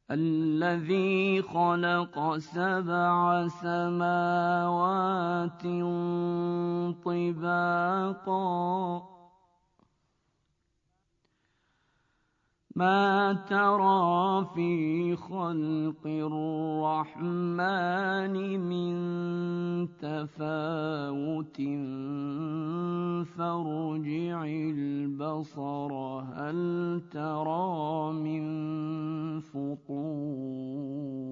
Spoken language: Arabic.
الذي خلق 7 سماوات طباقا ما ترى في خلق الرحمن من تفاوت فارجع البصر هل ترى من فطور